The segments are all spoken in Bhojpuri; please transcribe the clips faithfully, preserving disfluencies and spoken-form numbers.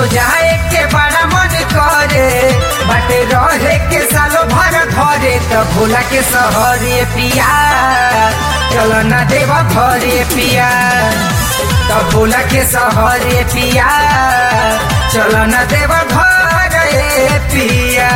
जाए के बड़ा मन करे, बाटे रहे के सालो भर घरे, त भोला के सहरे पिया चल न देव घरे पिया, त भोला के सहरे पिया चल न देव घरे पिया।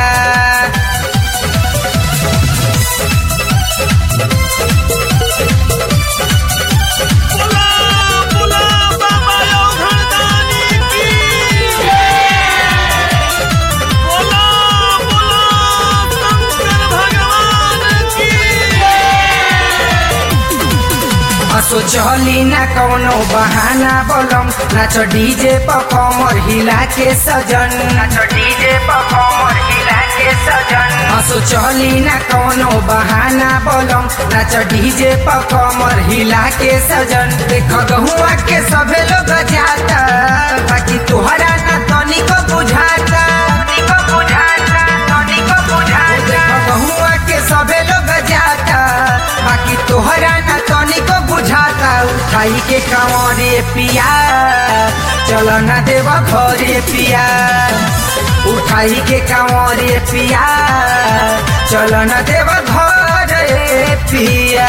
असो चली ना कौनो बहाना बोलम, नाच डीजे पर कमर हिला के सजन, नाच डीजे पर कमर हिला के सजन। असो चली ना कौनो बहाना बोलम, नाच डीजे पर कमर हिला के सजन। देख गहुआ के सभे लोग जाता, बाकी तोहरा ना तनिको बुझाता, तनिको बुझाता, तनिको बुझाता। देख गहुआ के सभे लोग जाता, बाकी तोहरा ना तनिको बुझाता। उठाई के कांवरे पिया चल न देव घरे पिया, उठाई के कांवरे पिया चल न देव घरे पिया।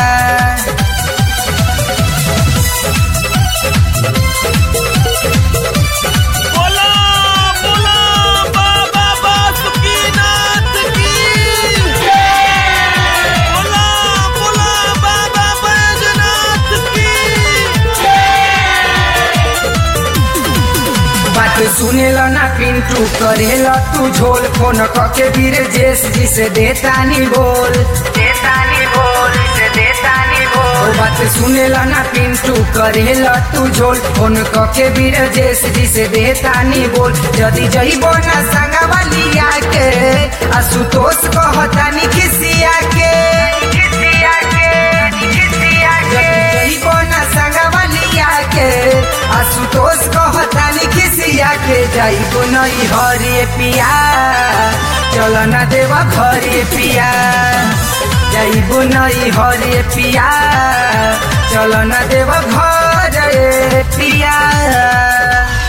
सुनेला ना पिंटू करेला तू झोल, फोन कके वीर जेस जी से देतानी बोल, देतानी बोल, से देतानी बोल। बात सुनेला ना पिंटू करेला तू झोल, फोन कके वीर जेस जी से देतानी बोल। जदी जइबो ना संगवा लिया के, आशुतोष कहतानी खिसिया के, खिसिया के, खिसिया के। जइबो ना संगवा लिया के, आशुतोष कहतानी खिसिया के। जाइबो नई हरे पिया चल न देव घरे पिया, जाइबो नई हरे पिया चल न देव घरे पिया।